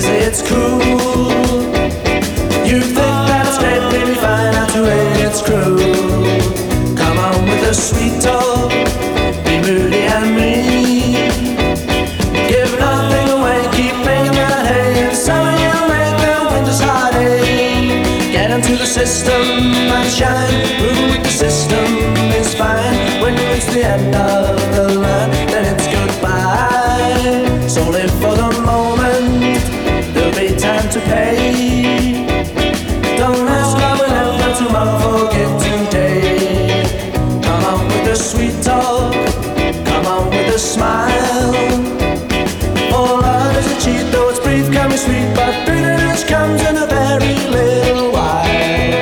say it's cool. You think that it's great, baby, find out to it's cruel. Come on with the sweet talk, be moody and mean. Give nothing away, keep making that hay, and summer you'll make the winter's heartache. Get into the system and shine, moving with the system is fine. When you reach the end of the line, then it's goodbye. So live for the moment, there'll be time to pay. Don't ask why we left, but tomorrow forget today. Come on with the sweet talk, come on with a smile. For love is a cheat, though it's brief, can be sweet, but bitterness comes in a very little while.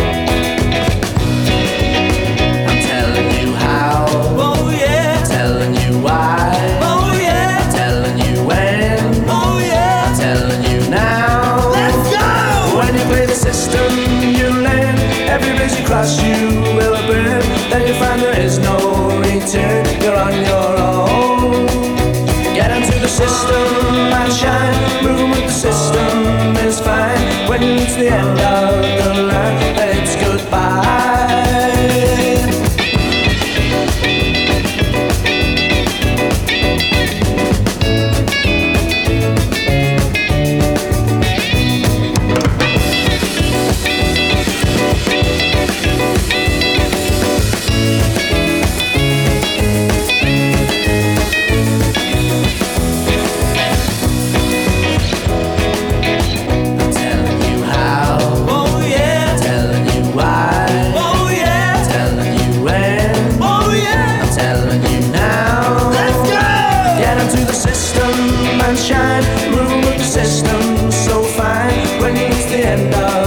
I'm telling you how, oh yeah, I'm telling you why, oh yeah, I'm telling you when, oh yeah, I'm telling you now. Let's go! When you play the system, you learn every bridge you cross you will burn. Then you find there is no return, you're on your own. Get into the system and shine, moving with the system is fine. When you reach the end of the line, then it's goodbye. Shine, moving with the system so fine. When you reach the end of